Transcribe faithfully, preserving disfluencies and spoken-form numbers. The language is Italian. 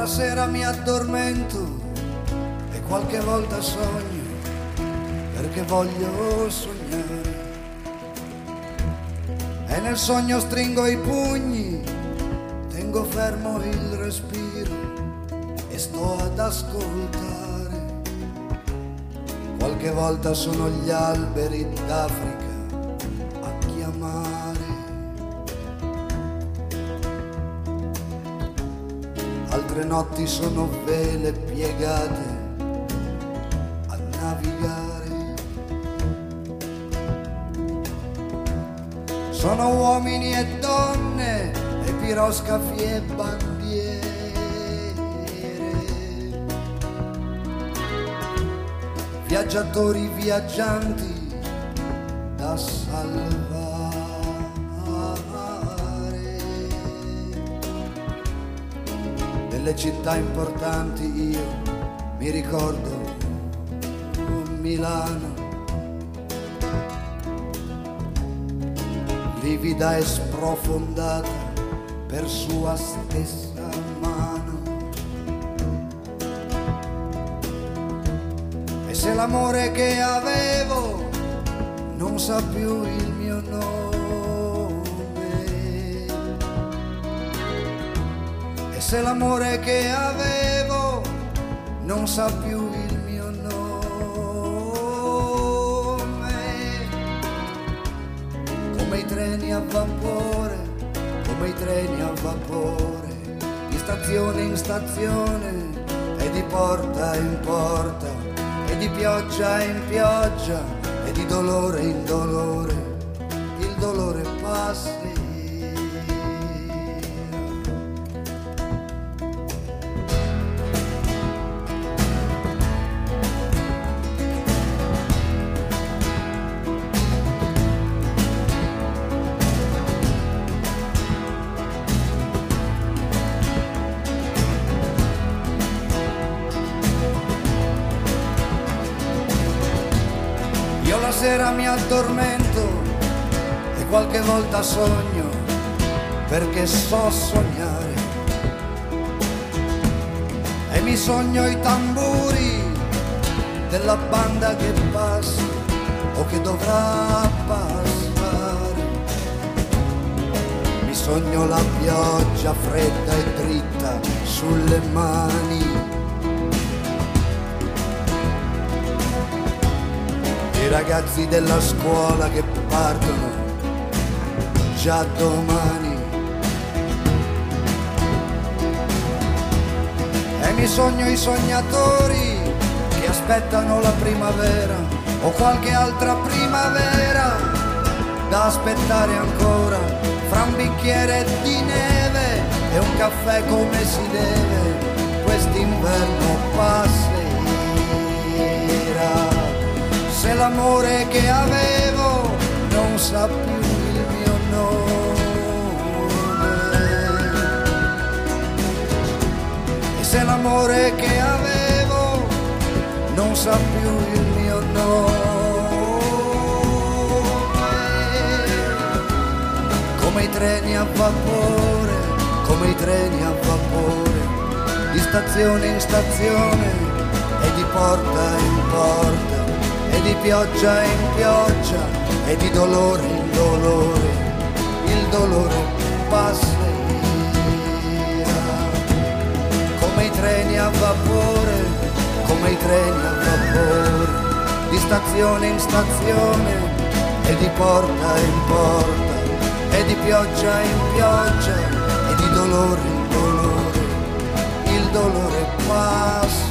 la sera mi addormento e qualche volta sogno, perché voglio sognare. E nel sogno stringo i pugni, tengo fermo il respiro e sto ad ascoltare. Qualche volta sono gli alberi d'Africa a chiamare. Altre notti sono vele piegate a navigare. Sono uomini e donne e piroscafi e bandiere, viaggiatori viaggianti da salvare. Delle città importanti io mi ricordo Milano, livida e sprofondata per sua stessa mano. E se l'amore che avevo non sa più il mio nome, e se l'amore che avevo non sa più il mio nome, come i treni a vapore, come i treni a vapore, di stazione in stazione e di porta in porta, e di pioggia in pioggia e di dolore in dolore, il dolore passerà. Io la sera mi addormento e qualche volta sogno, perché so sognare. E mi sogno i tamburi della banda che passa o che dovrà passare. Mi sogno la pioggia fredda e dritta sulle mani, i ragazzi della scuola che partono già domani. E mi sogno i sognatori che aspettano la primavera o qualche altra primavera da aspettare ancora, fra un bicchiere di neve e un caffè come si deve. Quest'inverno passerà. Se l'amore che avevo non sa più il mio nome, e se l'amore che avevo non sa più il mio nome, come i treni a vapore, come i treni a vapore, di stazione in stazione e di porta in porta, e di pioggia in pioggia e di dolore in dolore, il dolore passerà. Come i treni a vapore, come i treni a vapore, di stazione in stazione e di porta in porta, e di pioggia in pioggia e di dolore in dolore, il dolore passa.